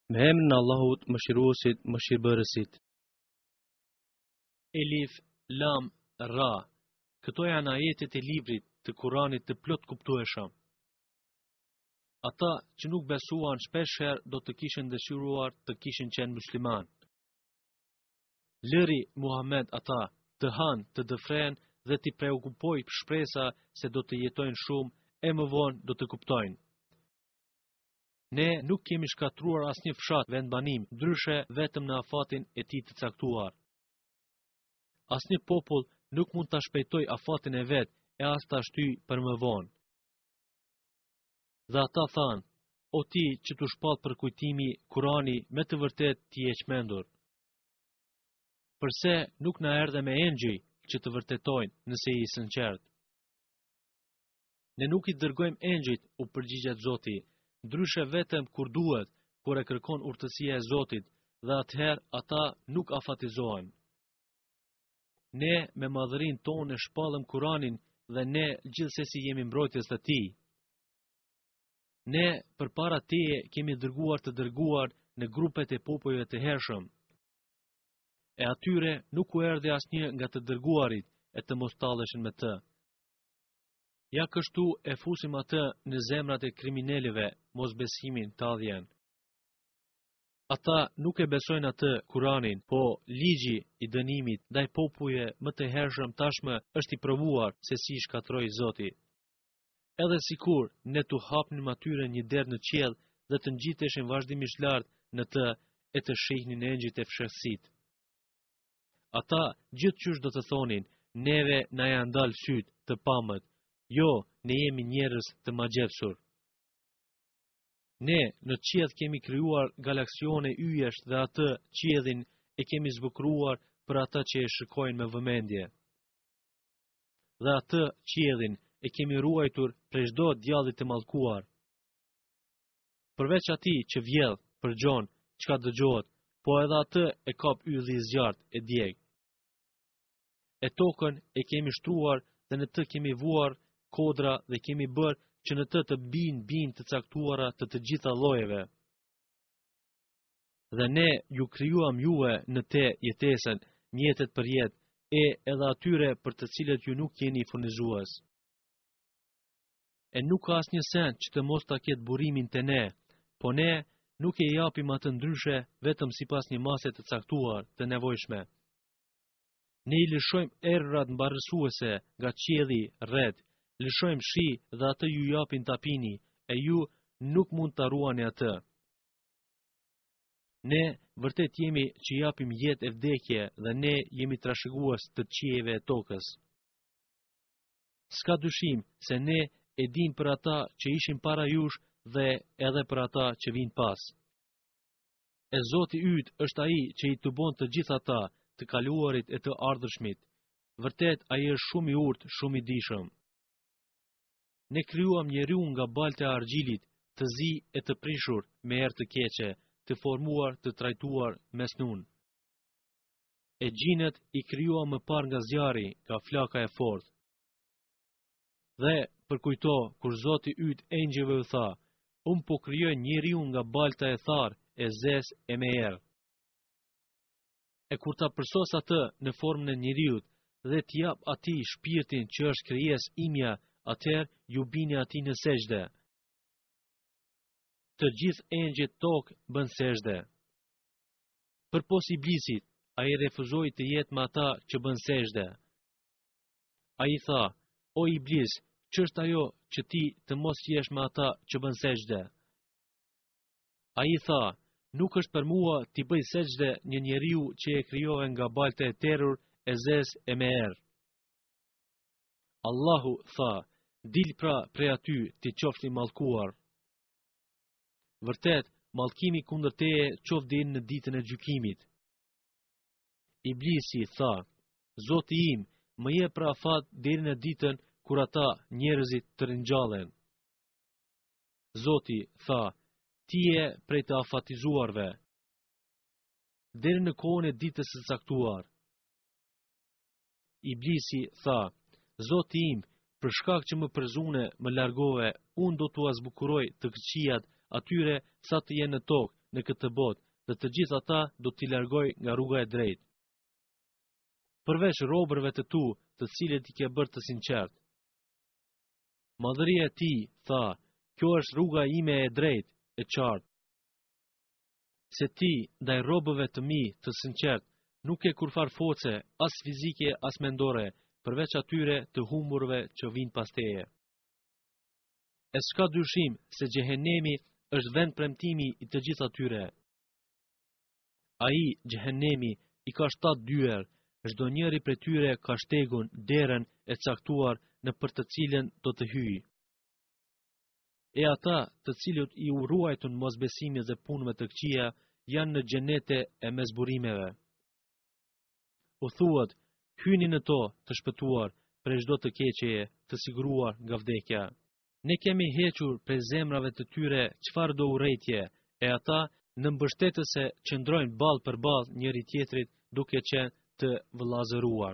Me emrin e Allahut, mëshiruesit, mëshirbërësit. Elif, Lam, Ra. Këto janë ajetet e librit të Kuranit të plot kuptueshëm. Ata që nuk besuan shpeshherë do të kishin dëshiruar të kishin qenë musliman. Lëri Muhammed ata të hanë, të dëfren dhe t'i preokupoj shpresa se do të jetojnë shumë e më vonë do të kuptojnë. Ne nuk kemi shkatruar asnjë fshat vendbanim, ndryshe vetëm në afatin e tij të caktuar. Asnjë popull nuk mund ta shpejtoj afatin e vet e as ta shtyj për më vonë. Dhe ata thanë: O ti që tu shpall për kujtimi Kurani, me të vërtet ti je çmendur. Përse nuk na erdhe me engjëj që të vërtetojnë nëse je i sinqert? Ne nuk i dërgojmë engjëjt, u përgjigjet Zoti, ndryshe vetëm kur duhet, kur e kërkon urtësia e Zotit, dhe atëherë ata nuk afatizohen. Ne me madhërinë tonë e shpallëm Kuranin dhe ne gjithsesi jemi mbrojtës të tij. Ne përpara teje kemi dërguar të dërguar në grupet e popujve të hershëm. E atyre nuk u erdhi asnjë nga të dërguarit e të mos talleshin me të. Ja kështu e fusim atë në zemrat e kriminalëve, mosbesimin talljen. Ata nuk e besojnë atë Kuranin, po ligji i dënimit ndaj popujve më të hershëm tashmë është i provuar se si shkatroi Zoti. Edhe sikur ne tu hapnim atyre një derë në qiell dhe të ngjiteshin vazhdimisht lart në të e të shihnin engjëjt e fshehësit. Ata gjithçysh do të thonin: neve na janë dalë syt të pamët. Jo, ne jemi njerëz të magjepsur. Ne në qiell kemi krijuar galaksione yjesh dhe atë qiellin e kemi zbukruar për ata që e shikojnë me vëmendje. Dhe atë qiellin e kemi ruajtur prej çdo djalli të mallkuar. Përveç atij që vjedh, përgjon, çka dëgjohet, po edhe atë e kap ylli i zjarrt e djeg. E tokën e kemi shtruar dhe në të kemi vuar kodra dhe kemi bërë që në të bin të caktuara të gjitha llojeve. Dhe ne ju krijuam juve në te jetesën, mjetet për jetë, e edhe atyre për të cilët ju nuk jeni furnizues. E nuk ka asnjë sen që të mos ta ketë burimin te ne, po ne nuk e japim atë ndryshe vetëm sipas një mase të caktuar të nevojshme. Ne i lëshojmë errat mbarrësuese nga qielli rreth, lëshojmë shi dhe atë ju japin ta pini, e ju nuk mund ta ruani atë. Ne vërtet jemi që japim jetë e vdekje dhe ne jemi trashëgues të qiejve e tokës. S'ka dyshim se ne e dim për ata që ishin para jush dhe edhe për ata që vinë pas. E Zoti yt është ai që i të bon të gjitha ata, të kaluarit e të ardhshmit. Vërtet ai është shumë i urtë, shumë i dijshëm. Ne krijuam njeriu nga baltë e argjilit, të zi e të prishur me erë të keqe, të formuar, të trajtuar me snun. E gjinët i krijuam më parë nga zjarri, nga flaka e fortë. Dhe përkujto kur Zoti yt engjëve u tha: unë po krijoj njeriu nga balta e tharë, e zezë e me erë. E kur ta përsos atë në formën e njeriut dhe t'jap atij shpirtin që është krijesë imja, atëherë ju bini atij në sejdë. Të gjithë engjëjt tokë bën sejdë. Përpos iblisit, ai refuzoi të jetë me ata që bën sejdë. Ai tha: o iblis, ç'është ajo që ti të mos jesh me ata që bën sejdë? Ai tha: nuk është për mua t'i bëj sejdë një njeriu që e krijove nga baltë e terrur, e zezë e me erë. Allahu tha: dil pra prej aty, ti qofsh i mallkuar. Vërtet, mallkimi kundër teje qoft deri në ditën e gjykimit. Iblisi tha: Zoti im, më jep pra afat deri në ditën kur ata njerëzit të ringjallen. Zoti tha: ti je prej të afatizuarve deri në kohën e ditës së caktuar. Iblisi tha: Zoti im, për shkak që më përzune, më largove, unë do t'u azbukuroj të këqijat atyre sa të jenë në tokë, në këtë botë, dhe të gjithë ata do t'i largoj nga rruga e drejtë. Përveç robërve të tu, të cilët i ke bërë të sinqert. Madhëria e tij tha, kjo është rruga ime e drejtë, e qartë. Se ti, ndaj robëve të mi të sinqert, nuk ke kurfar force, as fizike, as mendore, përveç atyre të humburve që vinë pas teje. E s'ka dyshim se Gjehenemi është vend premtimi i të gjithë atyre. Ai, Gjehenemi, i ka 7 dyer, çdo njëri prej tyre ka shtegun, derën e caktuar në për të cilën do të hyjë. E ata, të cilët i u ruajtun mosbesimit dhe punëve të këqija, janë në xhenete e mesburimeve. U thuhet, hyni në to të shpëtuar prej çdo të keqeje, të siguruar nga vdekja. Ne kemi hequr prej zemrave të tyre çfarë do urrëtie, e ata në mbështetëse qëndrojnë ballë për ballë njëri tjetrit duke qenë të vëllazëruar.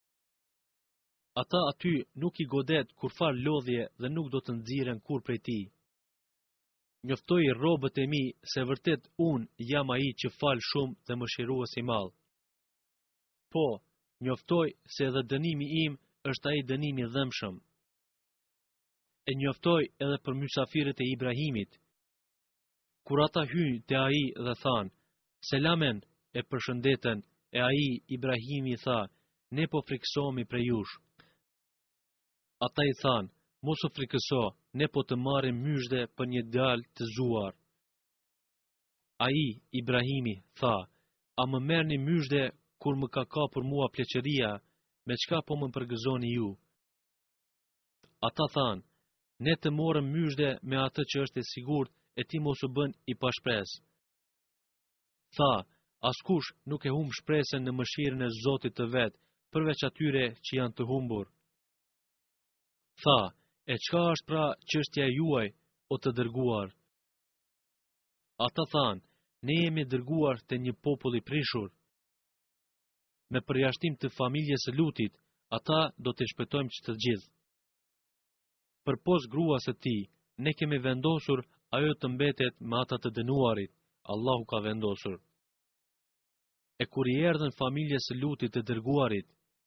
Ata aty nuk i godet kurfar lodhje dhe nuk do të nxiren kur prej tij. Njoftoi robët e mi se vërtet unë jam ai që fal shumë dhe mëshirues i madh. Po, njoftoj se edhe dënimi im është ai dënimi i dhëmshëm. E njoftoj edhe për mysafirët e Ibrahimit. Kur ata hynë te ai dhe thanë, selamen, e përshëndeten, e ai Ibrahimi tha, ne po frikësohemi prej jush. Ata i thanë, mos u frikëso, ne po të marrim myshde për një djalë të zuar. Ai, Ibrahimi, tha, a më merrni myshde kur më ka kapur mua pleqëria, me çka po më përgëzoni ju? Ata thanë, ne të morëm myshde me atë që është e sigurt e ti mos u bën i pashpres. Tha, askush nuk e humb shpresën në mëshirën e Zotit të vet, përveç atyre që janë të humbur. Tha, e çka është pra çështja juaj, o të dërguar? Ata thanë, ne jemi dërguar te një popull i prishur. Me përjashtim të familjes së Lutit, ata do të shpëtojmë që të gjithë. Për pos gruas së tij, ne kemi vendosur ajo të mbetet me ata të dënuarit, Allahu ka vendosur. E kur i erdhën familjes së Lutit të dërguarit,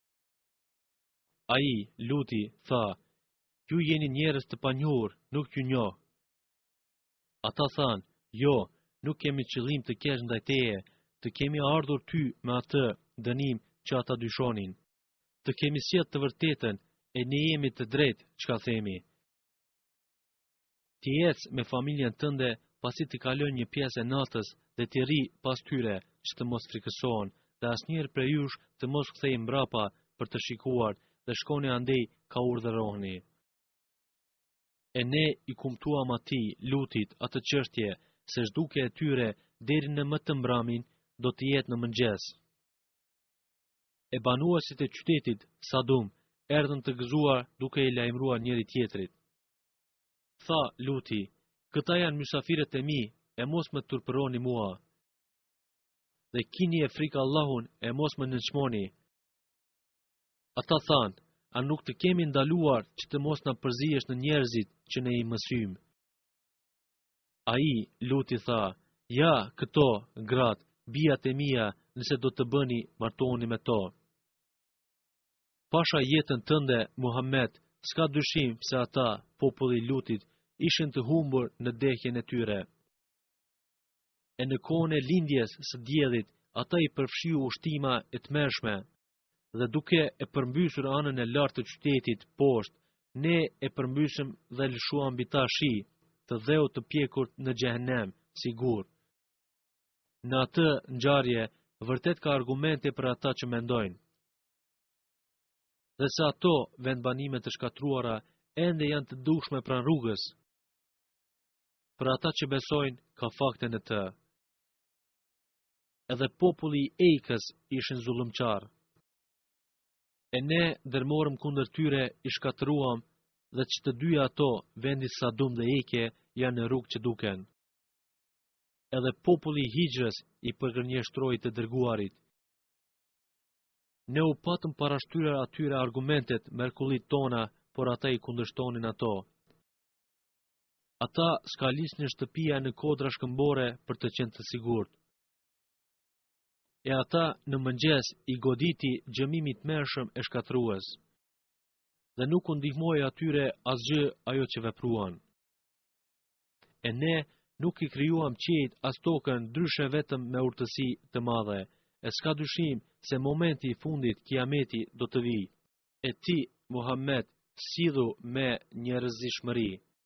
ai, Luti, tha, ju jeni njerëz të panjohur, nuk ju njoh. Ata thanë, jo, nuk kemi qëllim të keq ndaj teje, të kemi ardhur ty me atë dënim që ata dyshonin. Të kemi sjell të vërtetën, e ne jemi të drejtë çka themi. Ti ec me familjen tënde, pasi të kalon një pjesë e natës dhe ti rri pas tyre që të mos frikësohen, dhe asnjëherë prej jush të mos kthej mbrapa për të shikuar dhe shkoni andej ka urdhëroheni. E ne i kumtuam atij, Lutit, atë çështje, se zhduke e tyre deri në më të mbramin do të jetë në mëngjes. E banuesit e qytetit, Sadum, erdhën të gëzuar duke i lajmëruar njëri tjetrit. Tha, Luti, këta janë mysafirët e mi, e mos më turpëroni mua. Dhe kini e frikë Allahun, e mos më nënçmoni. Ata thanë, a nuk të kemi ndaluar që të mos na përzihesh në njerëzit që ne i mësym? Ai, Luti tha, ja, këto, gratë, bijat e mia, nëse do të bëni, martohuni me to. Pasha jetën tënde, Muhammed, s'ka dyshim se ata, populli i Lutit, ishin të humbur në dehjen e tyre. E në kohën e lindjes së diellit, ata i përfshiu ushtima e tmerrshme, dhe duke e përmbysur anën e lartë të qytetit poshtë, ne e përmbysëm dhe lëshuam mbi ta shi, të dheu të pjekur në xhehenem, sigur. Në atë ngjarje, vërtet ka argumente për ata që mendojnë. Dhe se ato vendbanime të shkatruara ende janë të dukshme pranë rrugës. Për ata që besojnë, ka fakte në të. Edhe populli i Ejkës ishin zullumqar. E ne dërmorëm kundër tyre, i shkatëruam, dhe që të dyja ato, vendi Sadum dhe Ejke, janë në rrugë që duken. Edhe populli i Hijrës i përgërnjeshtroi të dërguarit. Ne u patëm parashtyre atyre argumentet mrekullit tona, por ata i kundërshtonin ato. Ata s'ka lisnin shtëpia në kodra shkëmbore për të qenë të sigurt. E ata në mëngjes i goditi gjëmimit mërshëm e shkatrues. Dhe nuk u ndihmoi atyre asgjë ajo që vepruan. E ne nuk i krijuam qiejt as tokën ndryshe vetëm me urtësi të madhe, e s'ka dyshim se momenti i fundit, kiameti, do të vijë. E ti, Muhammed, sidhu me njerëzishmëri.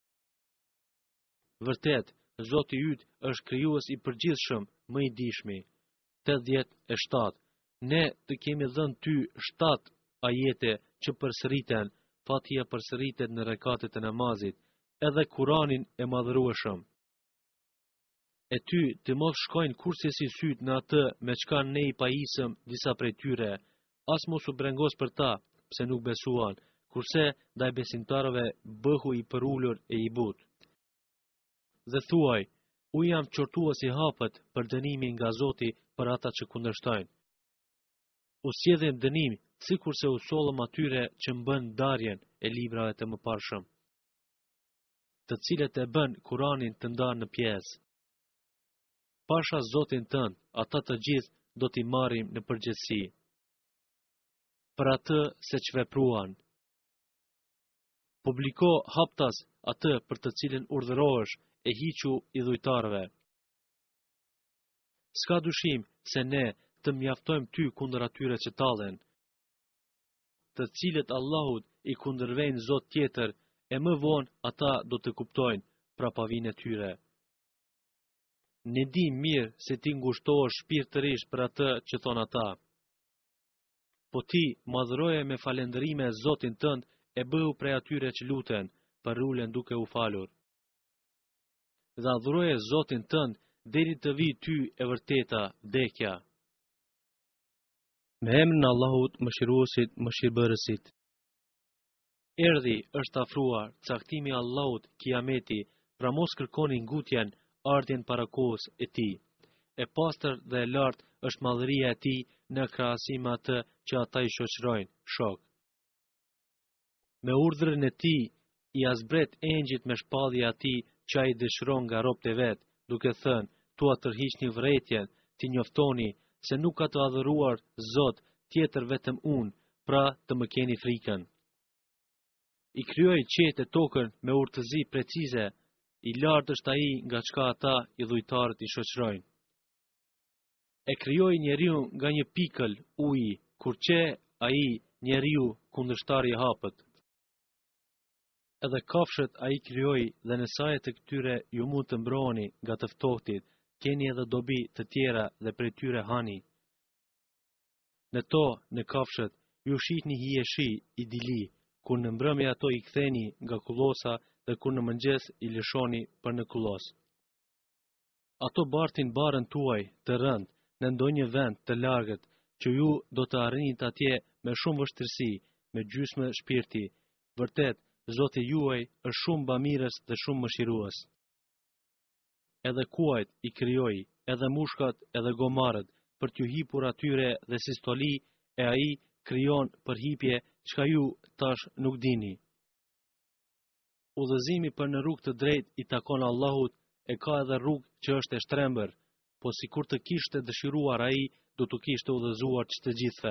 Vërtet, Zoti yt është krijues i përgjithshëm, më i dishmi. 87. Ne të kemi dhënë ty 7 ajete që përsëriten, Fatia përsëritet në rekatet e namazit, edhe Kuranin e madhërueshëm. E ty të mos shkojnë kurse si syt në atë me çka ne i pajisëm disa prej tyre, as mos u brengos për ta, pse nuk besuan, kurse ndaj besimtarëve bëhu i përullur e i but. Dhe thuaj, u jam qortues i hapët për dënimin nga Zoti për ata që kundërshtojnë. U sjedhim dënim, sikurse u sollëm atyre që mbën darjen e librave të mëparshëm, të cilët e bën Kuranin të ndarë në pjesë. Pasha Zotin tënd, ata të gjithë do t'i marrim në përgjegjësi për atë se ç'vepruan. Publiko haptas atë për të cilën urdhërohesh e hiqu i dhujtarëve. S'ka dyshim se ne të mjaftojmë ty kundër atyre që tallen, të cilët Allahut i kundërvejnë Zot tjetër, e më vonë ata do të kuptojnë prapavinë e tyre. Ne di mirë se ti ngushtohesh shpirtërisht për atë që thon ata. Po ti madhroje me falëndërime Zotin tënd e bëhu prej atyre që luten, për ulen duke u falur. Dhe adhuroje Zotin tënd deri të vi ty e vërteta vdekja. Me emrin e Allahut, Mëshiruesit, Mëshirbërësit. Erdhi është afruar caktimi i Allahut, kiameti, pra mos kërkoni ngutjen, ardhjen para kohës e tij. E pastër dhe e lartë është madhëria e tij në krahasim me atë që ata i shoqërojnë, shok. Me urdhrin e tij i azbret engjit me shpallje atij që ai dëshiron nga robët e vet, duke thënë: "Tua tërhiqni vërejtjen, ti njoftoni se nuk ka të adhuruar Zot tjetër vetëm unë, pra të më keni frikën." I krijoi qejt e tokën me urtëzi precize, i lartë është ai nga çka ata i dhujtarët i shoqërojnë. E krijoi njeriu nga një pikël uji, kur që ai njeriu kundërshtari i hapët. Edhe kafshët ai krijoi dhe në saje të këtyre ju mund të mbroheni nga të ftohtit, keni edhe dobi të tjera dhe prej tyre hani. Në to, në kafshët, ju shihni hijeshi i dili, kur në mbrëmje ato i ktheni nga kullosa dhe kur në mëngjes i lëshoni për në kullos. Ato bartin barën tuaj të rënd në ndonjë vend të largët, që ju do të arrinit atje me shumë vështirësi, me gjysmë shpirti. Vërtet, Zoti juaj është shumë bamirës dhe shumë mëshirues. Edhe kuajt i krijoi, edhe mushkat, edhe gomarët, për t'ju hipur atyre dhe si stoli, e ai krijon për hipje çka ju tash nuk dini. Udhëzimi për në rrugë të drejtë i takon Allahut, e ka edhe rrugë që është e shtrembër, po sikur të kishte dëshiruar ai, do të kishte udhëzuar të gjithëve.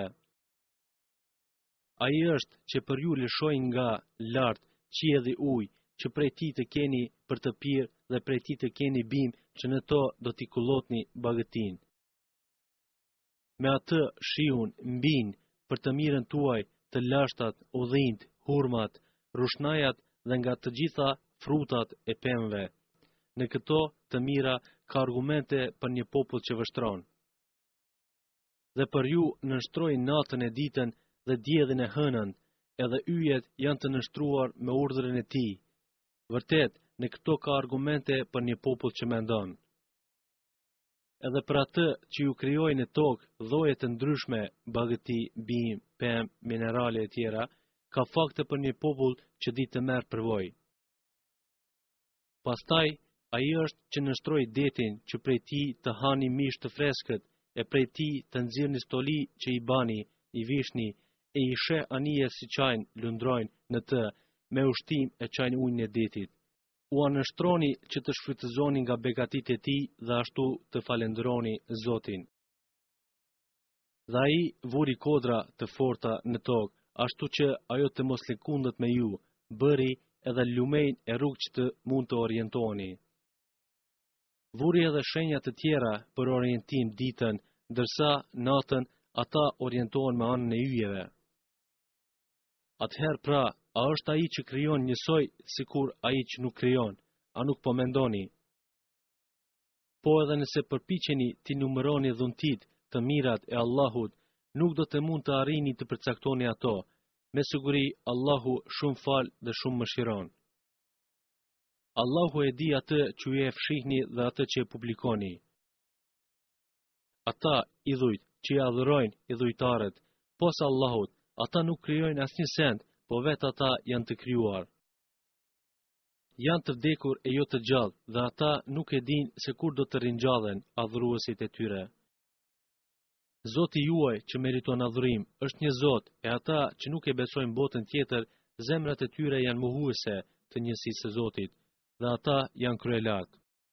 Ai është që për ju lëshoi nga lart qiell dhe ujë, që prej tij të keni për të pirë dhe prej tij të keni bimë që në to do t'i kullotni bagëtin. Me atë shiun mbin për të mirën tuaj të lashtat, udhint, hurmat, rushnajat dhe nga të gjitha frutat e pemëve. Në këto të mira ka argumente për një popull që vështron. Dhe për ju nënshtroi natën e ditën dhe diellin e hënën, edhe yjet janë të nështruar me urdhrin e tij. Vërtet, në këto ka argumente për një popull që mendon. Edhe për atë që ju krijoi në tokë lloje të ndryshme, bagëti, bimë, pemë, minerale e tjera, ka fakte për një popull që di të merr përvojë. Pastaj, ai është që nështroi detin që prej tij të hani mish të freskët, e prej tij të nxirrni stoli që i bani, i vishni, e i sheh anije si çajin lundrojnë në të, me ushtim e çajin ujin e detit. u anështroni që të shfrytëzoni nga begatitë e tij dhe ashtu të falenderoni Zotin. Dhe ai vuri kodra të forta në tokë, ashtu që ajo të mos lëkundet me ju, bëri edhe lumejnë e rrugë që të mund të orientoheni. Vuri edhe shenja të tjera për orientim ditën, ndërsa natën ata orientohen me anën e yjeve. Atëherë pra, a është ai që krijon njësoj sikur ai që nuk krijon, a nuk po mendoni? Po edhe nëse përpiqeni t'i numëroni dhuntit të mirat e Allahut, nuk do të mund të arrini të përcaktoni ato. Me siguri Allahu shumë fal dhe shumë mëshiron. Allahu e di atë që ju e fshihni dhe atë që e publikoni. Ata idhujt që i adhurojnë idhujtarët, pos Allahut, ata nuk krijojnë asnjë send, po vetë ata janë të krijuar. Janë të vdekur e jo të gjallë, dhe ata nuk e dinë se kur do të ringjallen adhuruesit e tyre. Zoti juaj që meriton adhurim është një Zot, e ata që nuk e besojnë botën tjetër, zemrat e tyre janë mohuese të njësisë së Zotit, dhe ata janë kryelartë.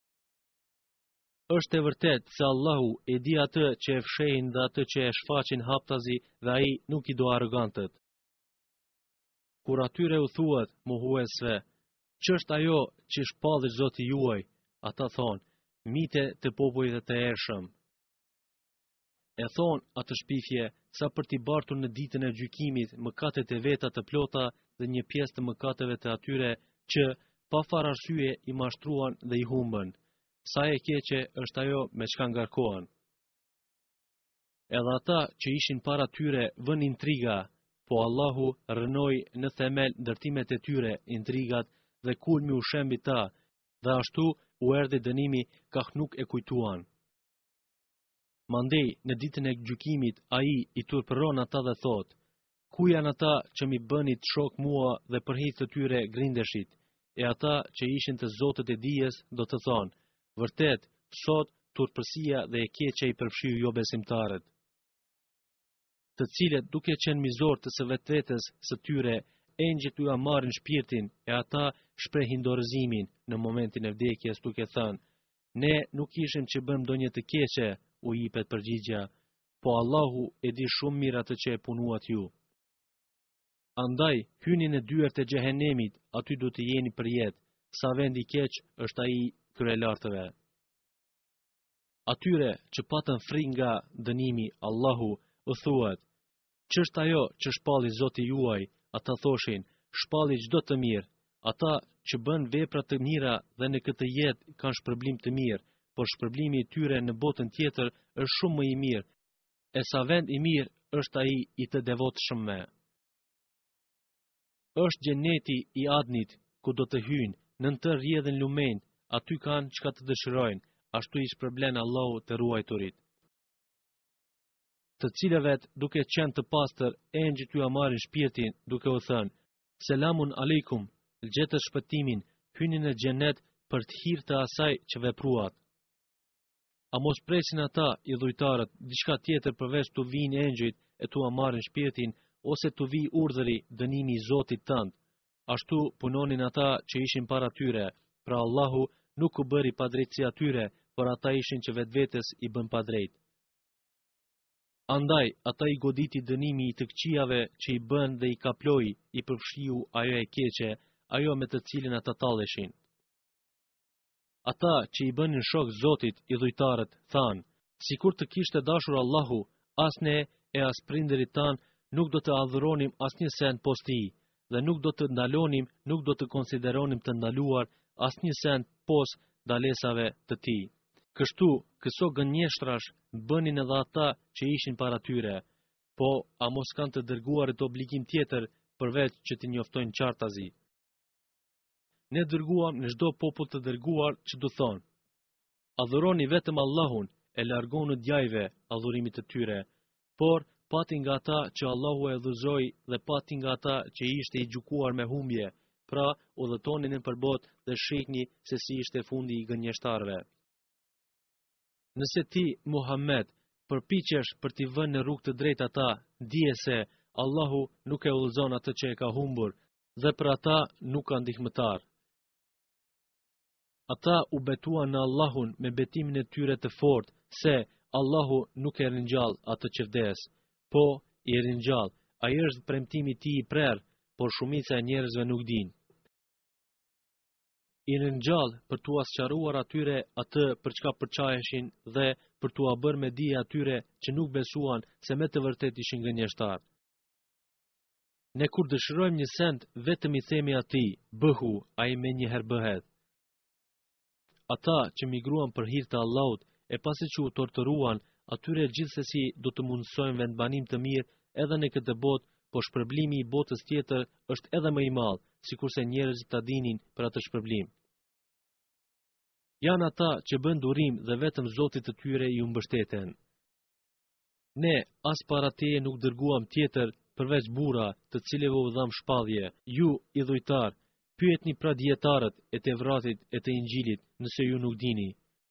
Është e vërtet se Allahu e di atë që e fshehin dhe atë që e shfaqin haptazi dhe ai nuk i do arrogantët. Kur atyre u thuhet mohuesve, ç'është ajo që shpalli Zoti juaj? Ata thonë, mite të popujve të ershëm. E thonë atë shpifje sa për t'i bartur në ditën e gjykimit mëkatet e veta të plota dhe një pjesë të mëkateve të atyre që pa far arsye i mashtruan dhe i humbën. Sa e keqe është ajo me çka ngarkohen. Edhe ata që ishin para tyre vën intriga, po Allahu rënoi në themel ndërtimet e tyre, intrigat dhe kulmi u shembi ta, dhe ashtu u erdhi dënimi kaq nuk e kujtuan. Mandej, në ditën e gjykimit, ai i turpëron ata dhe thot, ku janë ata që mi bënit shok mua dhe për hir të tyre grindeshit, e ata që ishin të zotët e dijes do të thonë, vërtet, sot turpërsia dhe e keqja i përfshiu jo besimtarët, të cilët duke qenë mizor të së vetvetes së tyre, engjëjt u marrin shpirtin e ata shprehin dorëzimin në momentin e vdekjes duke thënë, ne nuk ishim që bëm ndonjë të keqe, u jepet përgjigja, po Allahu e di shumë mirë atë që e punuat ju. Andaj, hyni në dyert e xhehenemit, aty do të jeni për jetë, sa vend i keq është ai kryelartëve. Atyre që patën frikë nga dënimi, Allahu u thuhet, ç'është ajo që shpalli Zoti juaj? Ata thoshin, shpalli çdo të mirë. Ata që bën vepra të mira dhe në këtë jetë kanë shpërblim të mirë, por shpërblimi i tyre në botën tjetër është shumë më i mirë, e sa vend i mirë është ai i të devotshëm. Është xheneti i Adnit, ku do të hyjnë, nën të rrjedhin lumen, aty kanë çka të dëshirojnë, ashtu i shpërblen Allahu të ruajturit. Të cilëve duke qenë të pastër, engjëjt ju marrin shpirtin duke u thënë, selamun aleikum, gjetët shpëtimin, hyni në xhenet për të hir të asaj që vepruat. A mos presin ata, idhujtarët, diçka tjetër përveç të vinë engjëjt e tu marrin shpirtin, ose të vi urdhëri dënimi i Zotit tënd. Ashtu punonin ata që ishin para tyre, pra Allahu nuk u bëri padrejtësi atyre, por ata ishin që vetvetes i bën padrejt. Andaj, ata i goditi dënimi i të këqijave që i bën dhe i kaploi, i përfshiu ajo e keqe, ajo me të cilin ata talleshin. Ata që i bënin shok Zotit, idhujtarët, thanë, sikur të kishte dashur Allahu, as ne e as prindërit tan nuk do të adhuronim asnjë send posti, dhe nuk do të ndalonim, nuk do të konsideronim të ndaluar asnjë send pos dalesave të tij. Kështu, këso gënjeshtrash bënin edhe ata që ishin para tyre, po a mos kanë të dërguarit obligim tjetër përveç që t'i njoftojnë qartazi. Ne dërguam në çdo popull të dërguar që do thonë, adhuroni vetëm Allahun, e largonu djajve adhurimit të tyre, por pati nga ata që Allahu e dhëzoi dhe pati nga ata që ishte i gjykuar me humbje, pra udhëtonin në përbot dhe shihni se si ishte fundi i gënjeshtarëve. Nëse ti, Muhammed, përpiqesh për t'i vënë në rrugë të drejtë ata, dije se Allahu nuk e udhëzon atë që e ka humbur, dhe për ata nuk ka ndihmëtar. Ata u betuan në Allahun me betimin e tyre të fortë se Allahu nuk e ringjall atë që vdes, po i ringjall, ai është premtimi i tij i prerë, por shumica e njerëzve nuk dinë. I ringjall për t'u sqaruar atyre atë për çka përçaheshin dhe për t'u bërë me dije atyre që nuk besuan se me të vërtet ishin gënjeshtar. Ne kur dëshirojmë një send, vetëm i themi atij, bëhu, ai menjëherë bëhet. Ata që migruan për hir të Allahut, e pasi që u torturuan, atyre gjithsesi do të mundsojnë vendbanim të mirë edhe në këtë botë, po shpërblimi i botës tjetër është edhe më i madh, sikurse njerëzit ta dinin për atë shpërblim. Janë ata që bën durim dhe vetëm Zotit të tyre i mbështeten. Ne as para teje nuk dërguam tjetër përveç burra, të cilëve u dham shpallje. Ju, idhujtar, pyetni pra dietarët e Tevratit e të Injilit, nëse ju nuk dini.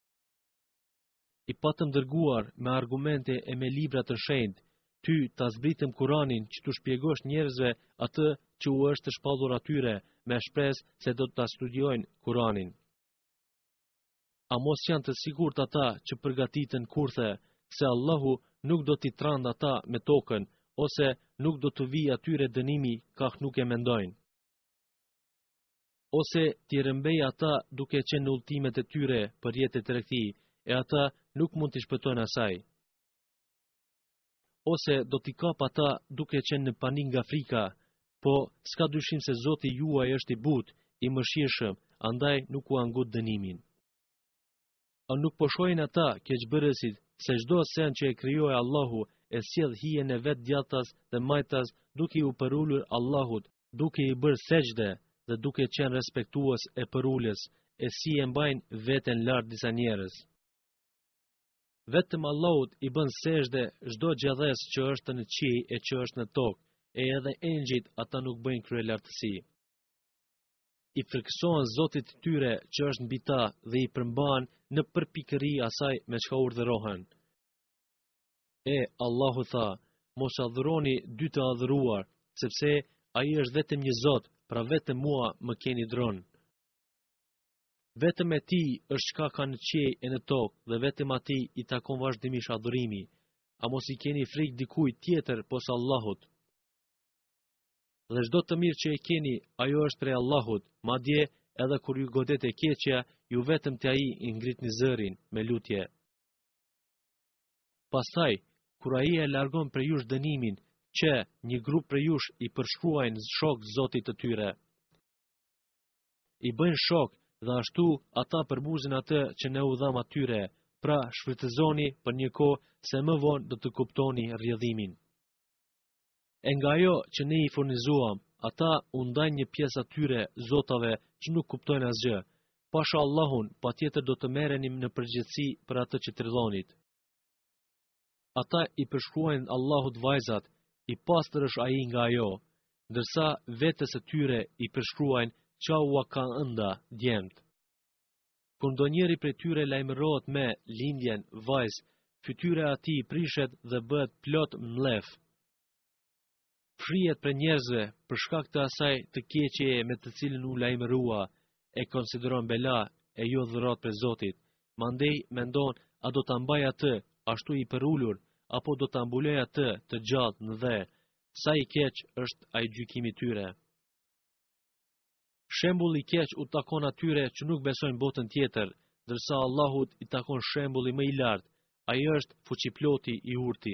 I patëm dërguar me argumente e me libra të shenjtë, ty ta zbritëm Kuranin që tu shpjegosh njerëzve atë që u është shpallur atyre, me shpresë se do ta studiojnë Kuranin. A mos janë të sigurt ata që përgatiten kurthe, se Allahu nuk do t'i trand ata me tokën, ose nuk do të vijë atyre dënimi kaq nuk e mendojnë. Ose t'i rëmbej ata duke qenë në ultimet e tyre për jetë e tregti, e ata nuk mund t'i shpëtojnë asaj. Ose do t'i kap ata duke qenë në panik nga frika, po s'ka dyshim se Zoti juaj është i butë, i mëshirshëm, andaj nuk u angut dënimin. A nuk po shohin ata keqbërësit se çdo sen që e krijoi Allahu e sjell hijen e vet djathtas dhe majtas duke u përulur Allahut, duke i bërë sejdë dhe duke qenë respektues e përulës, e si e mbajnë veten lart disa njerëz. Vetëm Allahut i bën sejdë çdo gjallës që është në qiell e që është në tokë, e edhe engjëjt ata nuk bëjnë kryelartësi. I frikësohen Zotit të tyre që është mbi ta dhe i përmban në përpikëri asaj me çka urdhërohen. E Allahu tha, mos adhuroni dy të adhuruar, sepse ai është vetëm një Zot, pra vetëm mua më keni dronë. Vetëm e tij është çka ka në qiell e në tokë dhe vetëm atij i takon vazhdimisht adhurimi. A mos i keni frikë dikujt tjetër posa Allahut? Dhe çdo të mirë që e keni, ajo është prej Allahut, madje edhe kur ju godet e keqja, ju vetëm te ai i ngritni zërin me lutje. Pastaj, kur ai e largon prej jush dënimin, që një grup prej jush i përshkruajnë shok Zotit të tyre. I bëjnë shok dhe ashtu ata përbuzin atë që ne u dham atyre, pra shfrytëzoni për një kohë se më vonë do të kuptoni rrjedhimin. E nga ajo që ne i furnizuam, ata u ndajnë një pjesë atyre zotave që nuk kuptojnë asgjë. Pasha Allahun, patjetër do të merrenim në përgjegjësi për atë që tridhonit. Ata i përshkruajnë Allahut vajzat, i pastër është ai nga ajo, ndërsa vetes së tyre i përshkruajnë çau ka ënda djemt. Kur ndonjëri prej tyre lajmërohet me lindjen vajzë, fytyra e atij prishet dhe bëhet plot mllef. Frihet për njerëzve për shkak të asaj të keqeje me të cilën u lajmërua, e konsideron bela e jo dhurat për Zotit. Mandej mendon a do ta mbaj atë ashtu i përulur, apo do ta mbuloj atë të gjallë në dhe, sa i keq është ai gjykimi tyre. Shembulli i keq u takon atyre që nuk besojnë botën tjetër, ndërsa Allahut i takon shembulli më i lartë, ai është fuqiploti i urti.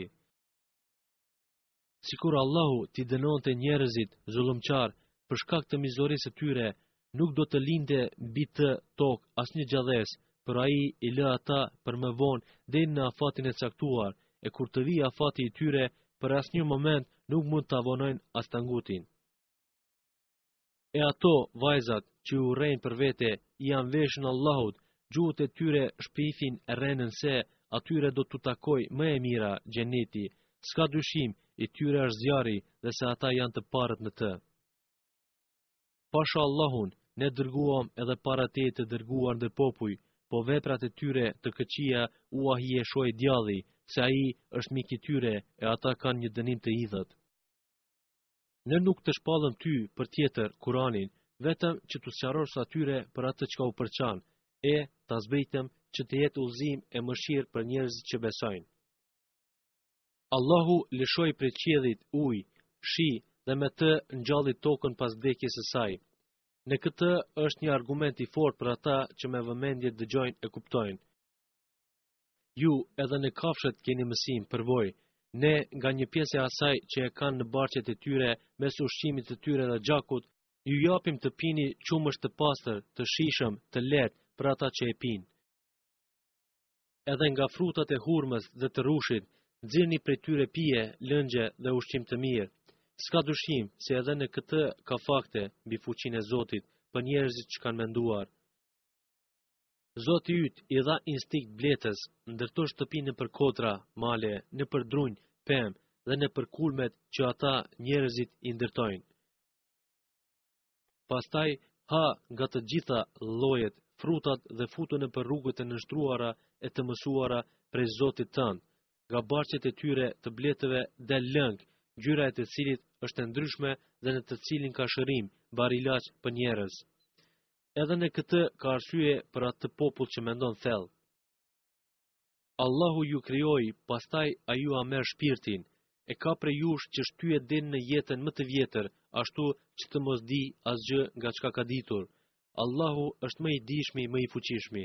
Sikur Allahu t'i dënonte njerëzit zullumqar për shkak të mizorisë së tyre, nuk do të linde mbi të tokë asnjë gjallës, por ai i lë ata për më vonë deri në afatin e caktuar, e kur të vijë afati i tyre, për asnjë moment nuk mund të avonojnë as ta ngutin. E ato vajzat që u rrejnë për vete, janë veshën Allahut, gjuhët e tyre shpifin e rrenën se atyre do t'u takoj më e mira xheneti, s'ka dyshim, i tyre është zjarri dhe se ata janë të parët në të. Pasha Allahun, ne dërguam edhe para te të dërguar ndër popuj, po veprat e tyre të këqija u ahijeshoi djalli, se ai është mik i tyre e ata kanë një dënim të idhët. Ne nuk të shpallëm ty për tjetër Kuranin, vetëm që t'u sqarosh atyre për atë çka u përçan, ta zbritëm që të jetë udhëzim e mëshirë për njerëzit që besojnë. Allahu lëshoi prej qiellit ujë, shi dhe me të ngjalli tokën pas vdekjes së saj. Në këtë është një argument i fortë për ata që me vëmendje dëgjojnë e kuptojnë. Ju edhe në kafshët keni mësim, përvojë. Ne nga një pjesë e asaj që e kanë në barqet e tyre mes ushqimit të tyre dhe gjakut, ju japim të pini qumësht të pastër, të shishëm, të lehtë për ata që e pinë. Edhe nga frutat e hurmës dhe të rrushit, nxirrni prej tyre pije, lëngje dhe ushqim të mirë. S'ka dyshim se edhe në këtë ka fakte mbi fuqinë e Zotit për njerëzit që kanë menduar. Zoti yt i dha instinkt bletës, ndërto shtëpi nëpër kotra, male, nëpër drunj, pemë dhe nëpër kulmet që ata njerëzit i ndërtojnë. Pastaj ha nga të gjitha llojet frutat dhe futu nëpër rrugët e nënshtruara e të mësuara prej Zotit tënd. Nga barqet e tyre të bletëve del lëng, ngjyra e të cilit është e ndryshme dhe në të cilin ka shërim, barilaç për njerëz. Edhe në këtë ka arsye për atë popull që mendon thellë. Allahu ju krijoi, pastaj ai ju a merr shpirtin, e ka prej jush që shtyhet deri në jetën më të vjetër, ashtu që të mos di asgjë nga çka ka ditur. Allahu është më i dijshmi, më i fuqishmi.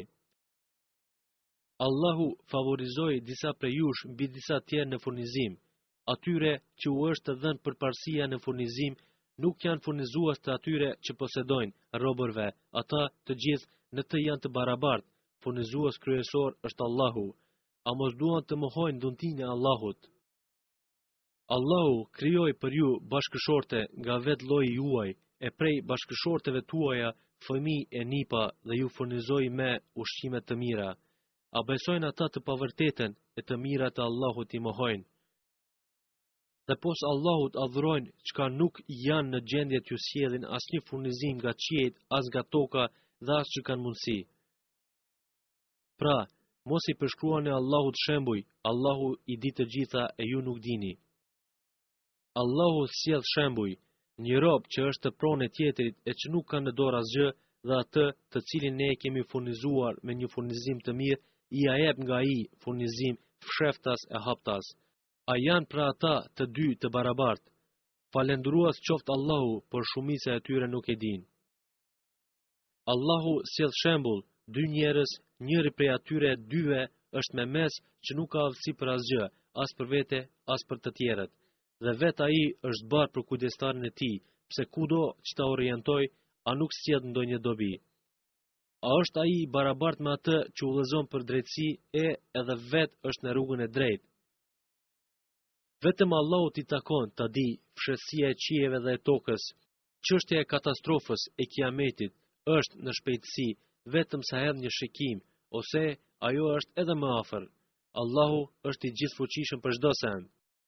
Allahu favorizoi disa prej jush mbi disa tjerë në furnizim. Atyre që u është dhënë përparësia në furnizim nuk janë furnizues të atyre që posedojnë robërve, ata të gjithë në të janë të barabartë, furnizues kryesor është Allahu, a mos duan të mohojnë dhuntinë e Allahut. Allahu krijoi për ju bashkëshorte nga vetë lloji juaj, e prej bashkëshorteve tuaja fëmijë e nipa dhe ju furnizoi me ushqime të mira. A besojnë ata të pavërtetën e të mirat e Allahut i mohojnë? Dhe pos Allahut adhurojnë çka nuk janë në gjendje t'ju sjellin asnjë furnizim nga qiejt, as nga toka dhe as që kanë mundësi. Pra, mos i përshkruani Allahut shembuj, Allahu i di të gjitha e ju nuk dini. Allahu sjell shembuj, një rob që është të pronë e tjetrit e që nuk ka në dorë asgjë dhe atë të cilin ne e kemi furnizuar me një furnizim të mirë, i a jep nga ai furnizim fsheftas e haptas. A janë pra ata të dy të barabartë? Falendërues qoftë Allahu, por shumica e tyre nuk e dinë. Allahu sjell shembull, dy njerëz, njëri prej atyre dyve është me mes që nuk ka aftësi për asgjë, as për vete, as për të tjerët. Dhe vetë ai është barë për kujdestarin e tij, pse kudo që ta orientoj, a nuk sjell ndonjë dobi. A është ai i barabartë me atë që udhëzon për drejtësi edhe vetë është në rrugën e drejtë? Vetëm Allahut i takon ta di fshësia e qiejve dhe e tokës. Çështja e katastrofës e kiametit është në shpejtësi, vetëm sa hedh një shikim, ose ajo është edhe më afër. Allahu është i gjithfuqishëm për çdo send.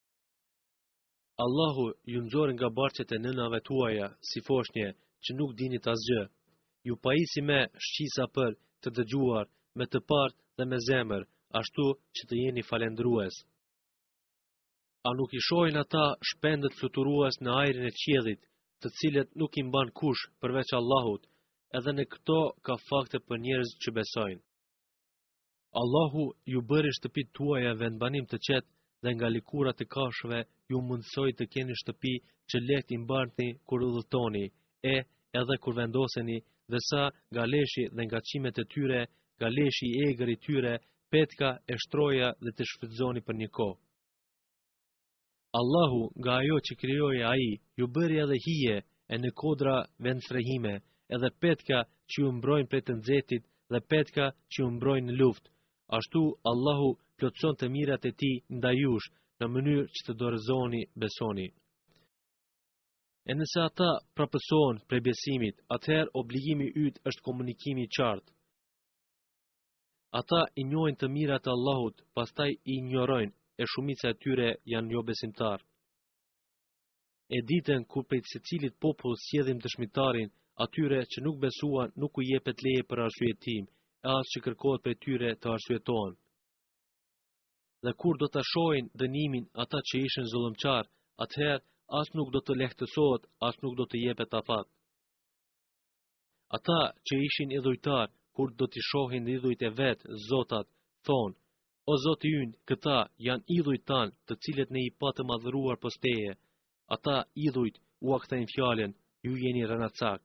Allahu ju nxorë nga barqet e nënave tuaja, si foshnje, që nuk dinit asgjë. Ju pajisi me shqisa për të dëgjuar, me të parë dhe me zemër, ashtu që të jeni falendërues. A nuk i shohin ata shpendët fluturues në ajrin e qiellit, të cilët nuk i mban kush përveç Allahut, edhe në këto ka fakte për njerëz që besojnë. Allahu ju bëri shtëpit tuaja vendbanim të qetë dhe nga likurat e kafshëve ju mundsoi të keni shtëpi që lehtë i mbartni kur udhëtoni, edhe kur vendoseni, dhe sa nga leshi dhe nga qimet e tyre, nga leshi i egër i tyre, petka e shtroja dhe të shfrytëzoni për një kohë. Allahu nga ajo që krijoi ai ju bëri edhe hije e në kodra vendfrehime, edhe petka që ju mbrojnë prej të nxehtit dhe petka që ju mbrojnë në luftë. Ashtu Allahu plotson të mirat e tij ndaj jush në mënyrë që të dorëzoni besoni. E nëse ata prapësohen prej besimit, atëherë obligimi yt është komunikimi i qartë. Ata i njohin të mirat e Allahut, pastaj i injorojnë, e shumica e tyre janë jo besimtar. E ditën kur prej secilit popull sjellim dëshmitarin, atyre që nuk besuan nuk u jepet leje për arsyetim, e as që kërkohet prej tyre të arsyetohen. Dhe kur do ta shohin dënimin ata që ishin zullëmqar, atëherë as nuk do të lehtësohet, as nuk do të jepet afat. Ata që ishin idhujtar kur do t'i shohin idhujt e vetë, zotat, thonë, o Zoti ynë, këta janë idhujt tanë, të cilët ne i patëm adhuruar posteje. Ata idhujt u akthejnë fjalën, ju jeni rënacak.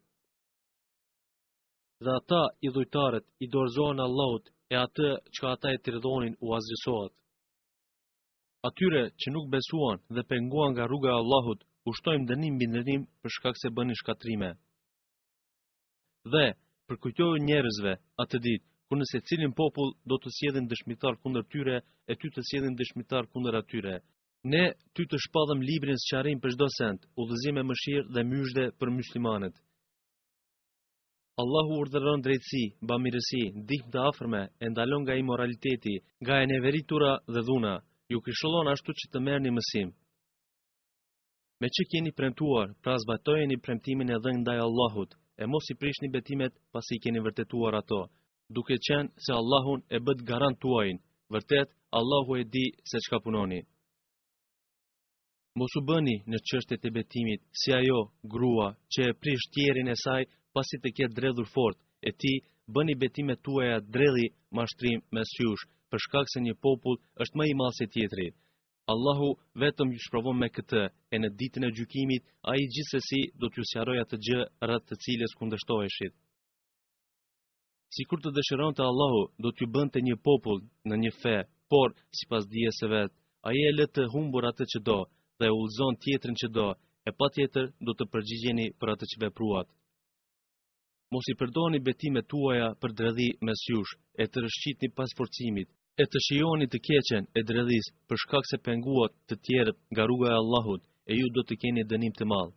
Dhe ata idhujtarët i dorëzohen Allahut e atë çka ata e tridhonin u azgjësohet. Atyre që nuk besuan dhe penguan nga rruga e Allahut, ushtojmë dënim mbi dënim për shkak se bënin shkatrime. Dhe përkujtoju njerëzve atë ditë, ku nëse cilin popull do të sjellin dëshmitar kundër tyre, e ty të sjellin dëshmitar kundër atyre. Ne ty të shpallëm librin sqarim për çdo send, udhëzim me mëshirë dhe myshde për muslimanët. Allahu urdhëron drejtësi, bamirësi, ndihmë të afërme, e ndalon nga imoraliteti, nga e neveritura dhe dhuna. Ju këshillon ashtu që të merrni mësim. Me që keni premtuar, pra zbatojeni premtimin e dhënë ndaj Allahut, e mos i prishni betimet pasi i keni vërtetuar ato, duke qenë se Allahun e bët garant tuajin. Vërtet, Allahu e di se çka punoni. Mos u bëni në çështjet e betimit si ajo grua që e prish tjerin e saj pasi të ketë dredhur fort, e ti bëni betimet tuaja dredhi mashtrim mes jush, për shkak se një popull është më i madh se tjetri. Allahu vetëm ju shprovon me këtë, e në ditën e gjykimit ai gjithsesi do t'ju sqarojë atë gjë rreth të cilës kundërshtoheshit. Sikur të dëshironte Allahu, do t'ju bënte një popull në një fe, por sipas dijes së vet, ai e lë të humbur atë që do dhe e udhëzon tjetrin që do, e patjetër do të përgjigjeni për atë që vepruat. Mos i përdorni betimet tuaja për dredhi mes jush, e të rëshqitni pas forcimit, e të shijoni të keqen e dredhis për shkak se penguat të tjerët nga rruga e Allahut, e ju do të keni dënim të madh.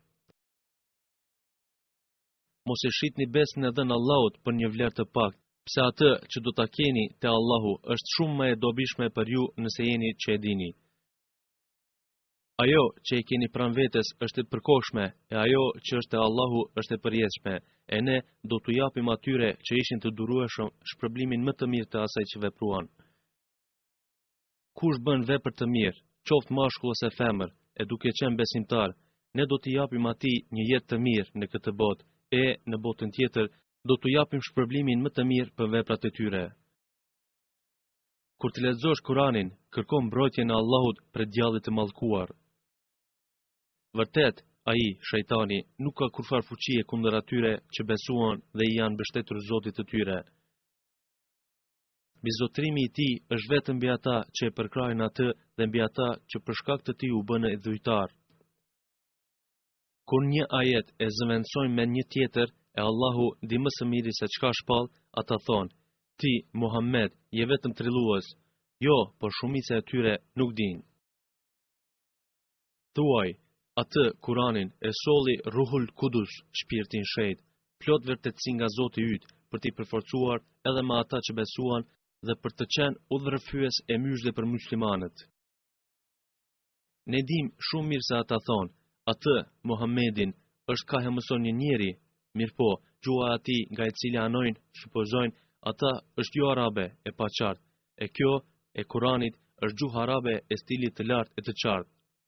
Mos e shitni besën e dhënë Allahut për një vlerë të paktë, pse atë që do ta keni te Allahu është shumë më e dobishme për ju nëse jeni që e dini. Ajo që e keni pranë vetes është e përkohshme, e ajo që është e Allahu është e përjetshme, e ne do t'u japim atyre që ishin të durueshëm shpërblimin më të mirë të asaj që vepruan. Kush bën vepër të mirë, qoftë mashkull ose femër, e duke qenë besimtar, ne do t'i japim atij një jetë të mirë në këtë botë, e në botën tjetër do t'u japim shpërblimin më të mirë për veprat e tyre. Kur të lexosh Kur'anin, kërko mbrojtjen e Allahut prej djallit të mallkuar. Vërtet, ai, shejtani, nuk ka kurfar fuqie kundër atyre që besuan dhe i janë mbështetur Zotit të tyre. Bizotrimi i tij është vetëm mbi ata që e përkrajnë atë dhe mbi ata që për shkak të tij u bënë idhujtar. Kur një ajet e zëvendësojnë me një tjetër, e Allahu di më së miri se çka shpall, ata thonë: Ti, Muhammed, je vetëm trillues. Jo, por shumica e tyre nuk dinë. Thuaj, atë Kur'anin e solli Ruhul Kudus, shpirtin shejt, plot vërtetësi nga Zoti yt, për t'i përforcuar edhe me ata që besuan dhe për të qenë udhërrëfyes e myshde për muslimanët. Ne dim shumë mirë se ata thonë, atë, Muhammedin, është ka mëson një njeri, mirë po, gjua ati nga e cila anojnë, supozojnë, ata është jo arabe e pa qartë, e kjo, e Kuranit, është gjuhë arabe e stilit të lartë e të qartë.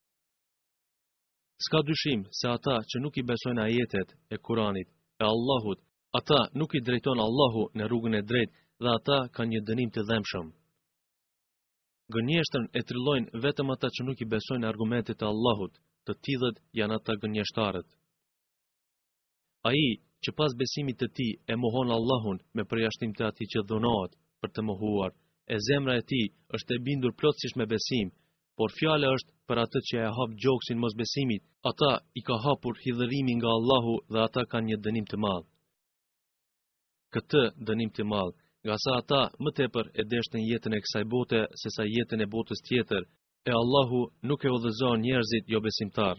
S'ka dyshim se ata që nuk i besojnë ajetet e Kuranit, e Allahut, ata nuk i drejton Allahu në rrugën e drejtë dhe ata kanë një dënim të dhëmshëm. Gënjeshtën e tryllojnë vetëm ata që nuk i besojnë argumentet e Allahut, të tillët janë ata gënjeshtarët. Ai që pas besimit të tij e mohon Allahun me përjashtim të atij që dhunohet për të mohuar, e zemra e tij është e bindur plotësisht me besim, por fjala është për atë që e hap gjoksin mosbesimit, ata i ka hapur hidhërimi nga Allahu dhe ata kanë një dënim të madh. Këtë dënim të madh, nga sa ata më tepër e deshtën jetën e kësaj bote se sa jetën e botës tjetër, e Allahu nuk e udhëzon njerëzit jo besimtar.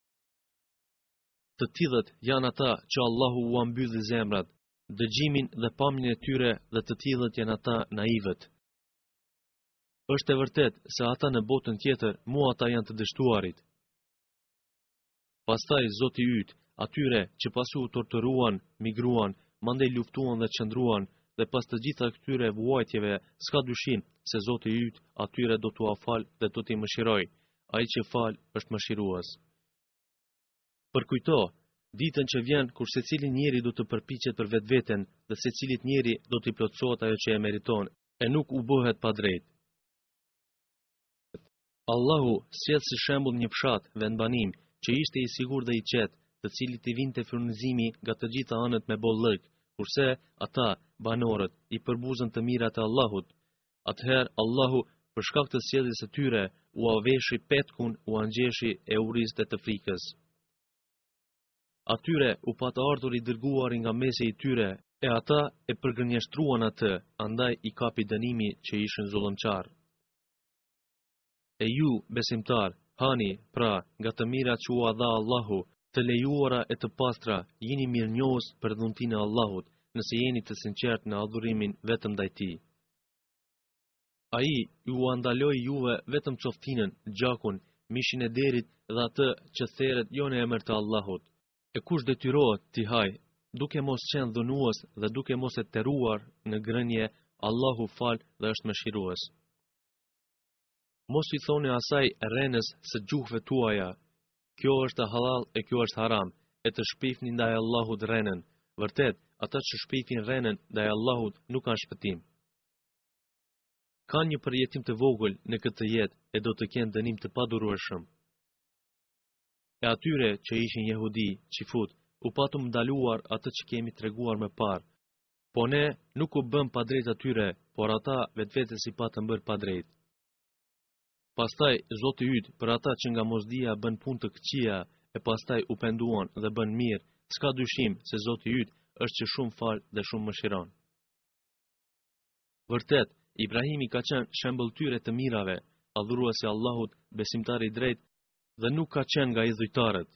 Të tillët janë ata që Allahu u ambylli zemrat, dëgjimin dhe pamjen e tyre, dhe të tillët janë ata naivët. Është e vërtet se ata në botën tjetër mua ata janë të dështuarit. Pastaj Zoti yt, atyre që pasi u torturuan, migruan, mandej luftuan dhe çndruan, dhe pas të gjitha këtyre vuajtjeve, s'ka dyshim se Zoti yt atyre do t'u afal dhe do t'i mëshiroj. Ai që fal është mëshirues. Përkujto, Ditën që vjen kur secili njeri do të përpiqet për vetveten dhe secilit njeri do t'i plotësohet ajo që e meriton, e nuk u bëhet pa drejt. Allahu sjell si shembull një fshat vendbanim që ishte i sigurt dhe i qetë, të cilit i vinte frymëzimi nga të gjitha anët me bollëk, kurse ata, banorët, i përbuzën të mirat e Allahut. Atëherë Allahu, për shkak të sjelljes së tyre, u aveshi petkun, u angjeshi e urizte të frikës. Atyre u patë ardhur i dërguar nga mesi i tyre, e ata e përgënjeshtruan atë, andaj i kapi dënimi që ishin zullëmqar. E ju, besimtar, hani, pra, nga të mirat që u dha Allahu, të lejuara e të pastra, jeni mirënjohës për dhuntinë e Allahut, nëse jeni të sinqert në adhurimin vetëm ndaj tij. Ai ju andaloi juve vetëm coftinën, gjakun, mishin e derit dhe atë që theret jo në emër të Allahut. E kush detyrohet t'i haj, duke mos qenë dhunues dhe duke mos e teruar në grënje, Allahu fal dhe është mëshirues. Mos i thoni asaj rrenës së gjuhëve tuaja, kjo është halal e kjo është haram, e të shpifni ndaj Allahut rrenën. Vërtet, ata që shpifin rrenën ndaj Allahut nuk kanë shpëtim. Kanë një përjetim të vogël në këtë jetë e do të kenë dënim të padurueshëm. E atyre që ishin jehudi, qifut, u patëm ndaluar atë që kemi treguar më parë. Po ne nuk u bëm pa drejt atyre, por ata vetvetes i patën bërë pa drejt. Pastaj Zoti yt për ata që nga mosdia bën punë të këqija e pastaj u penduan dhe bën mirë, s'ka dyshim se Zoti yt është që shumë fal dhe shumë mëshiron. Vërtet, Ibrahimi ka qenë shembull tyre të mirave, adhuruesi Allahut, besimtar i drejt dhe nuk ka qenë nga idhujtarët.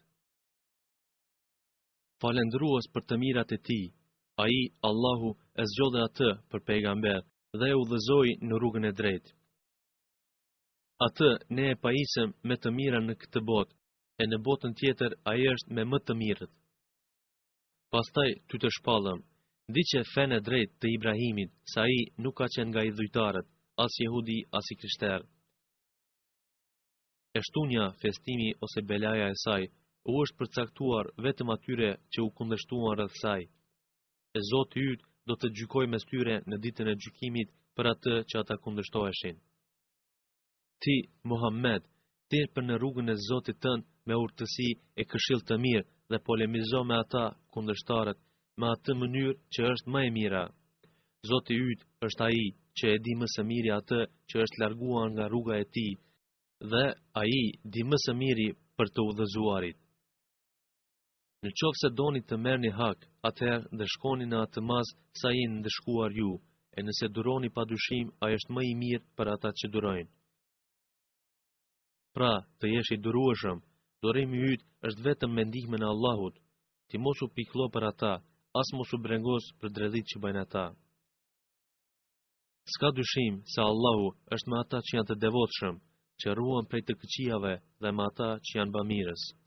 Falendërues për të mirat e tij, ai, Allahu, e zgjodhe atë për pejgamber dhe e udhëzoi në rrugën e drejtë. Atë ne e pajisëm me të mira në këtë botë, e në botën tjetër ai është me më të mirët. Pastaj ty të shpallëm, diqe fenë e drejtë të Ibrahimit, sa ai nuk ka qenë nga idhujtarët, as jehudi, as i krishter. E shtunja, festimi ose belaja e saj, u është përcaktuar vetëm atyre që u kundërshtuan rreth saj. E Zoti yt do të gjykojë mes tyre në ditën e gjykimit për atë që ata kundërshtoheshin. Ti, Muhammed, tërpër në rrugën e Zotit tënd me urtësi e këshill të mirë dhe polemizo me ata kundërshtarët me atë mënyrë që është më e mira. Zoti yt është ai që e di më së miri atë që është larguar nga rruga e tij dhe ai di më së miri për të udhëzuarit. Në qoftë se doni të merrni hak, atëherë ndëshkoni në atë maz sa jeni ndëshkuar ju, e nëse duroni pa dyshim, ai është më i mirë për ata që durojnë. Pra, të jesh i durueshëm, durimi yt është vetëm me ndihmën e Allahut. Ti mos u pikëllo për ata, as mos u brengos për dredhit që bëjnë ata. S'ka dyshim se Allahu është me ata që janë të devotshëm, që ruan prej të këqijave dhe me ata që janë bamirës.